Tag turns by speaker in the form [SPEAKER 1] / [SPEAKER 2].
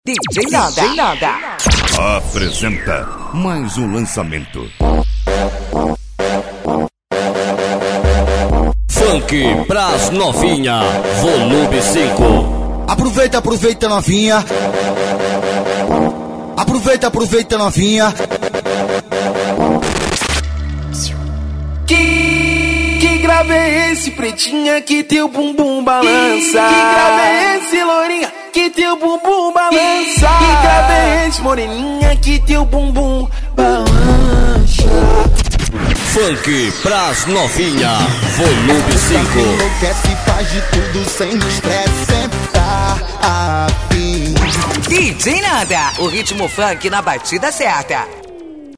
[SPEAKER 1] DJ Nanda
[SPEAKER 2] apresenta mais um lançamento.
[SPEAKER 3] Funk pras novinha, volume 5.
[SPEAKER 4] Aproveita novinha. Aproveita novinha.
[SPEAKER 5] Que grave é esse, pretinha, que teu bumbum balança? Que grave é esse, lourinha, que teu bumbum balança? Que grave é esse, moreninha, que teu bumbum balança?
[SPEAKER 3] Funk pras novinha, volume 5.
[SPEAKER 4] Enlouquece, faz de tudo sem estresse, sempre tá afim.
[SPEAKER 1] DJ Nanda, o ritmo funk na batida certa.